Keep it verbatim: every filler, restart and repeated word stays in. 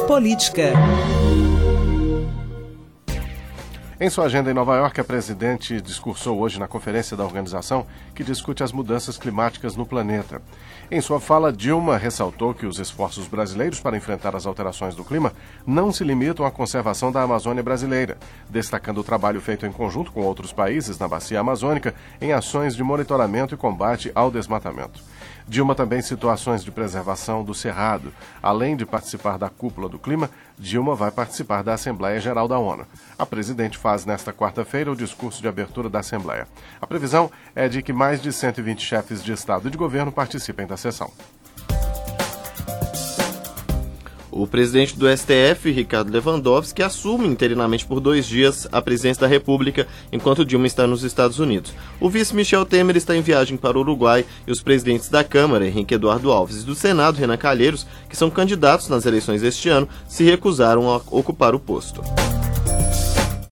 Política. Em sua agenda em Nova York, a presidente discursou hoje na conferência da organização que discute as mudanças climáticas no planeta. Em sua fala, Dilma ressaltou que os esforços brasileiros para enfrentar as alterações do clima não se limitam à conservação da Amazônia brasileira, destacando o trabalho feito em conjunto com outros países na bacia amazônica em ações de monitoramento e combate ao desmatamento. Dilma também citou ações de preservação do Cerrado. Além de participar da Cúpula do Clima, Dilma vai participar da Assembleia Geral da ONU. A presidente faz nesta quarta-feira o discurso de abertura da Assembleia. A previsão é de que mais de cento e vinte chefes de Estado e de governo participem da sessão. O presidente do S T F, Ricardo Lewandowski, assume interinamente por dois dias a presidência da República, enquanto Dilma está nos Estados Unidos. O vice Michel Temer está em viagem para o Uruguai e os presidentes da Câmara, Henrique Eduardo Alves, e do Senado, Renan Calheiros, que são candidatos nas eleições deste ano, se recusaram a ocupar o posto.